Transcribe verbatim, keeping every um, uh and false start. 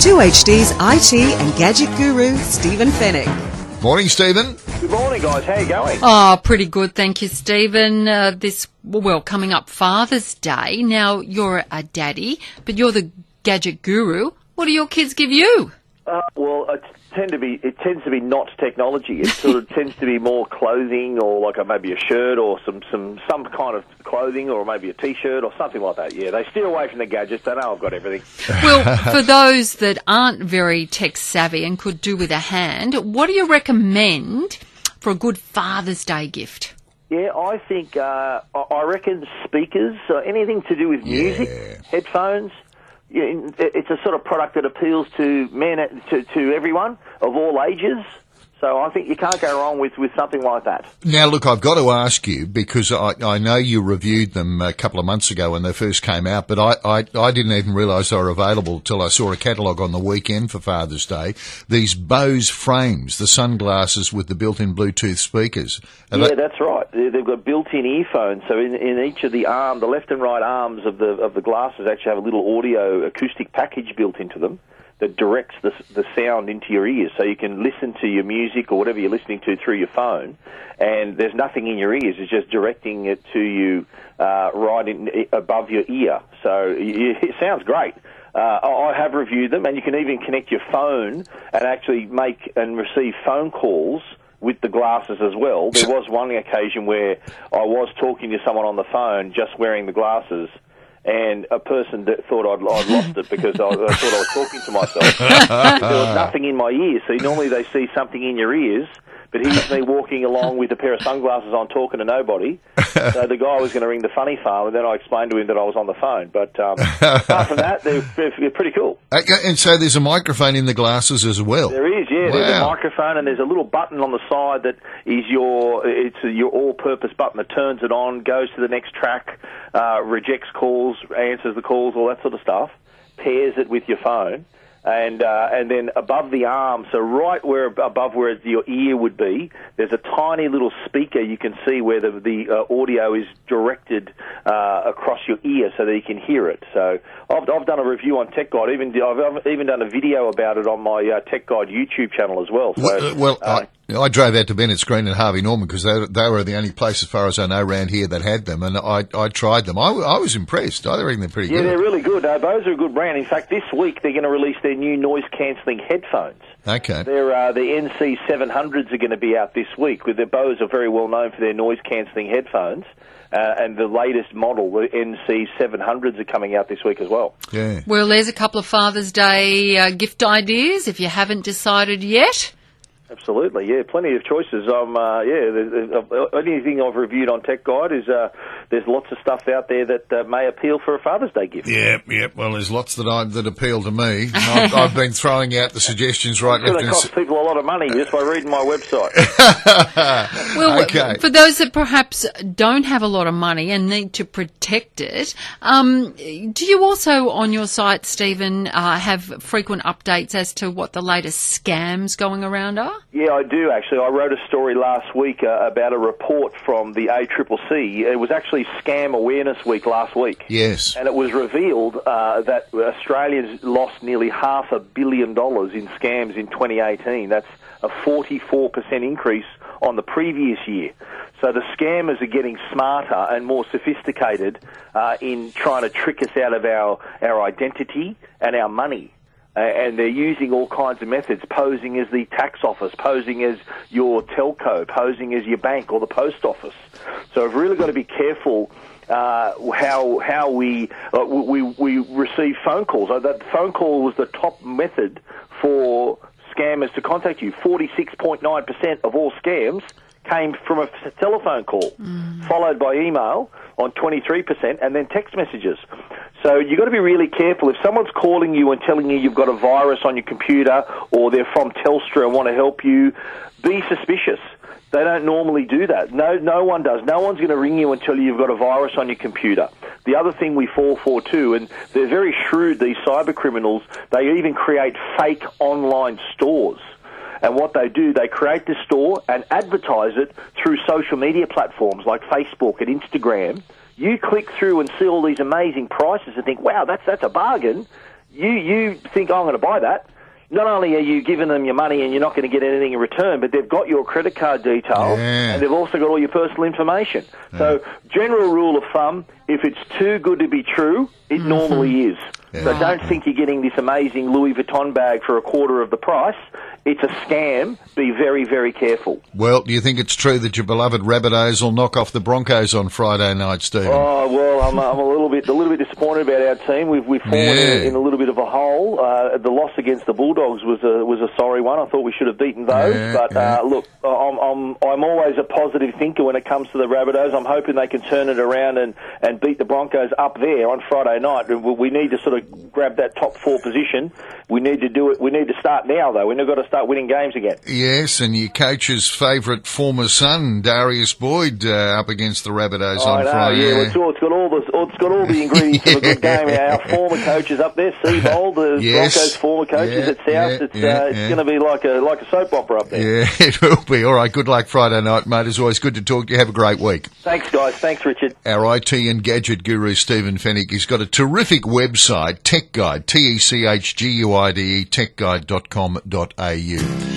two H D's I T and gadget guru, Stephen Fennick. Morning, Stephen. Good morning, guys. How you going? Oh, pretty good, thank you, Stephen. Uh, this, well, coming up Father's Day. Now, you're a daddy, but you're the gadget guru. What do your kids give you? Uh, well, it tend to be it tends to be not technology. It sort of tends to be more clothing, or like a, maybe a shirt, or some, some some kind of clothing, or maybe a T-shirt, or something like that. Yeah, they steer away from the gadgets. They know I've got everything. Well, for those that aren't very tech savvy and could do with a hand, what do you recommend for a good Father's Day gift? Yeah, I think uh, I I reckon speakers, uh, anything to do with music, Yeah. headphones. Yeah, it's a sort of product that appeals to men, to, to everyone of all ages. So I think you can't go wrong with, with something like that. Now, look, I've got to ask you, because I, I know you reviewed them a couple of months ago when they first came out, but I, I, I didn't even realise they were available till I saw a catalogue on the weekend for Father's Day. These Bose frames, the sunglasses with the built-in Bluetooth speakers. Are Yeah, they- that's right. They- They've got built-in earphones. So in, in each of the arm, the left and right arms of the of the glasses actually have a little audio acoustic package built into them that directs the the sound into your ears, so you can listen to your music or whatever you're listening to through your phone, and there's nothing in your ears. It's just directing it to you uh, right in, above your ear. So it sounds great. Uh, I have reviewed them, and you can even connect your phone and actually make and receive phone calls with the glasses as well. There was one occasion where I was talking to someone on the phone just wearing the glasses, and a person that thought I'd, I'd lost it because I, I thought I was talking to myself. There was nothing in my ears. So normally they see something in your ears, but here's me walking along with a pair of sunglasses on talking to nobody. So the guy was going to ring the funny farm, and then I explained to him that I was on the phone. But um, apart from that, they're, they're pretty cool. Okay, and so there's a microphone in the glasses as well. There is, yeah. There's a Wow. microphone, and there's a little button on the side that is your it's a, your all-purpose button that turns it on, goes to the next track, uh, rejects calls, answers the calls, all that sort of stuff. Pairs it with your phone, and uh, and then above the arm, so right where above where your ear would be, there's a tiny little speaker you can see where the the uh, audio is directed uh, across your ear so that you can hear it. So I've I've done a review on Tech Guide, even I've even done a video about it on my uh, Tech Guide YouTube channel as well. So, Well, well uh, I, I drove out to Bennett Green and Harvey Norman because they, they were the only place, as far as I know, around here that had them, and I, I tried them. I, I was impressed. I reckon they're pretty Yeah, good. they're really good. Uh, Bose are a good brand. In fact, this week they're going to release their new noise-cancelling headphones. Okay. Their, uh, the N C seven hundreds are going to be out this week. With their Bose are very well known for their noise-cancelling headphones, uh, and the latest model, the N C seven hundreds, are coming out this week as well. Yeah. Well, there's a couple of Father's Day uh, gift ideas if you haven't decided yet. Absolutely, yeah, plenty of choices. Um, uh, yeah, there's, there's, anything I've reviewed on Tech Guide is uh, there's lots of stuff out there that uh, may appeal for a Father's Day gift. Yeah, yeah. Well, there's lots that I, that appeal to me. I've, I've been throwing out the suggestions right, It's left, going to and cost people a lot of money just by reading my website. Well, Okay. for those that perhaps don't have a lot of money and need to protect it, um, do you also on your site, Stephen, uh, have frequent updates as to what the latest scams going around are? Yeah, I do actually. I wrote a story last week uh, about a report from the A C C C. It was actually Scam Awareness Week last week. Yes. And it was revealed uh, that Australians lost nearly half a billion dollars in scams in twenty eighteen. That's a forty-four percent increase on the previous year. So the scammers are getting smarter and more sophisticated uh, in trying to trick us out of our, our identity and our money. Uh, and they're using all kinds of methods, posing as the tax office, posing as your telco, posing as your bank or the post office. So we've really got to be careful uh, how how we, uh, we we receive phone calls. Uh, that phone call was the top method for scammers to contact you. forty-six point nine percent of all scams came from a telephone call, mm. followed by email on twenty-three percent, and then text messages. So you've got to be really careful. If someone's calling you and telling you you've got a virus on your computer or they're from Telstra and want to help you, be suspicious. They don't normally do that. No, no one does. No one's going to ring you and tell you you've got a virus on your computer. The other thing we fall for too, and they're very shrewd, these cyber criminals, they even create fake online stores. And what they do, they create the store and advertise it through social media platforms like Facebook and Instagram. You click through and see all these amazing prices and think, wow, that's that's a bargain. you, you think, oh, I'm going to buy that. Not only are you giving them your money and you're not going to get anything in return, but they've got your credit card details Yeah. and they've also got all your personal information. Yeah. So, general rule of thumb, if it's too good to be true, it mm-hmm. normally is. Yeah. So don't think you're getting this amazing Louis Vuitton bag for a quarter of the price. It's a scam. Be very, very careful. Well, do you think it's true that your beloved Rabbitohs will knock off the Broncos on Friday night, Stephen? Oh, well, I'm, I'm a little bit a little bit disappointed about our team. We've, we've fallen yeah. in, in a little bit of a hole. Uh, the loss against the Bulldogs was a, was a sorry one. I thought we should have beaten those. Yeah, but, yeah. uh, look, I'm, I'm, I'm always a positive thinker when it comes to the Rabbitohs. I'm hoping they can turn it around and, and beat the Broncos up there on Friday night. We need to sort of grab that top four position. We need to do it. We need to start now, though. We've got to start winning games again. Yes, and your coach's favourite former son, Darius Boyd, uh, up against the Rabbitohs oh, on no, Friday. Yeah, it's, all, it's got all the it's got all the ingredients yeah. of a good game. Our former coaches up there, Seabold, the yes. Broncos' former coaches yeah, at South. Yeah, it's yeah, uh, it's yeah. going to be like a like a soap opera up there. Yeah, it will be. All right, good luck Friday night, mate. It's always good to talk to you. Have a great week. Thanks, guys. Thanks, Richard. Our I T and gadget guru, Stephen Fennick, he's got a terrific website, Tech Guide, T E C H G U I D E, tech guide dot com dot a u.